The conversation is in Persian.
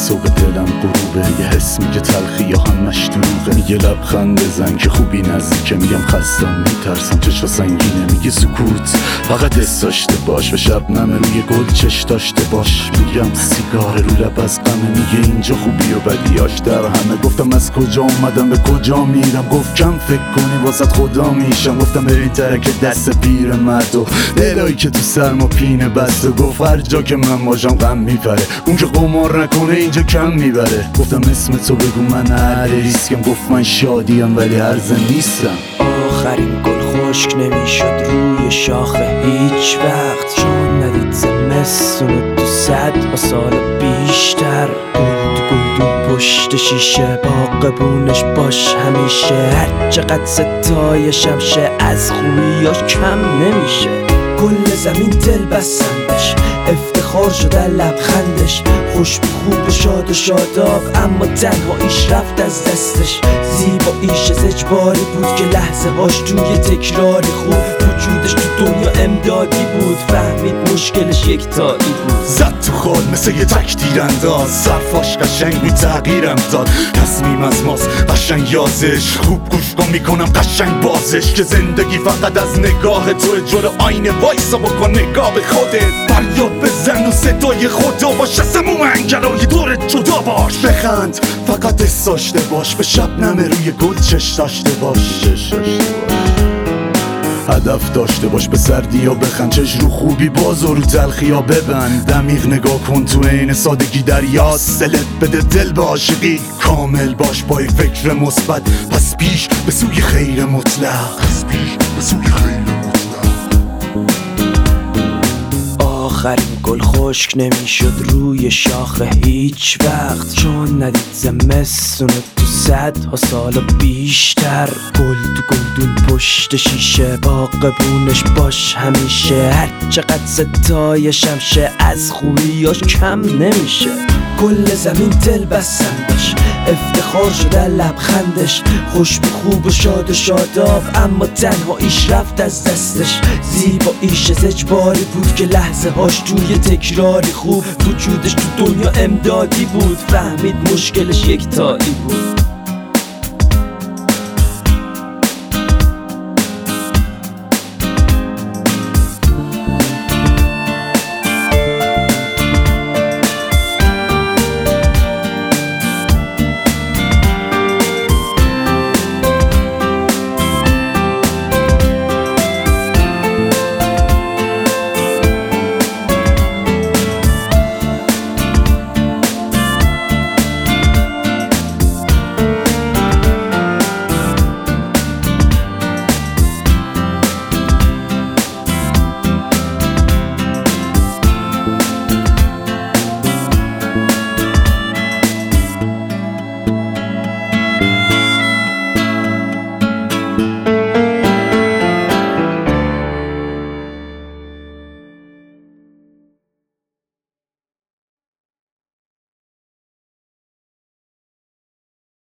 صبح دلم غروبه، یه حس میگه تلخی یا همش دروغه. میگه لبخند بزن که خوبی نزدیکه، میگم خستم میترسم چشا سنگینه. میگه سکوت فقط حس داشته باش، به شبنم روی گل چش داشته باش. میگم سیگار رو لب از غمه، میگه اینجا خوبی و بدیاش در همه. گفتم از کجا اومدم به کجا میرم، گفت کم فکر کنی واسط خدا میشم. گفتم برین ترک دست پیر مرد و دلایی که تو سرما پینه بست. و گفت هر جا که من باشم غم میپره، اون که قمار نکنه اینجا کم میبره. گفتم اسم تو بگو من اهل ریسکم، گفت من شادیم ولی هرزه نیستم. آخرین گل خشک نمیشد روی شاخه هیچ وقت، چون ندید زمستون تو 100 سال بیشتر. گل پشت شیشه باغبونش باش همیشه، هر چقدر ستای شمشه از خوبیاش کم نمیشه. کل زمین دل بستندش، افتخار شده لبخندش، خوش خوب و شاد و شاداب، اما تنهاییش رفت از دستش. زیباییش از اجباری بود که لحظه هاش توی تکراری خوب، وجودش تو دنیا امدادی بود، فهمید مشکلش یکتایی بود. زد تو خال مثل یه تک تیرانداز، صرفاش قشنگ بود تغییرم داد. تصمیم از ماست قشنگ یازش، خوب گوش کن میکنم قشنگ بازش. که زندگی فقط از نگاه تو، جلو آینه وایسا بکن نگاه به خودت. فریاد بزن و صدای خدا باش، سموم انگلای دورت جدا باش. بخند فقط حس داشته باش، به شبنم روی گل چش داشته باش. هدف داشته باش، به سردی یا بخند، چش رو خوبی باز و رو تلخی یا ببند. دمیغ نگاه کن تو عین سادگی دریاست، دلت بده دل به عاشقی کامل باش. با یک فکر مثبت پس پیش به سوی خیر مطلق، آخرین گل خشک نمیشد روی شاخه هیچ وقت، چون ندید زمستون تو 100 سال بیشتر. گل تو گلدون پشت شیشه باغبونش باش همیشه، هر چقدر ستای شمشه از خوبیاش کم نمیشه. کل زمین دل بستندش، افتخار شده لبخندش، خوش خوب و شاد و شاداب، اما تنهاییش رفت از دستش. زیباییش از اجباری بود که لحظه هاش توی تکراری خوب، وجودش تو دنیا امدادی بود، فهمید مشکلش یکتایی بود.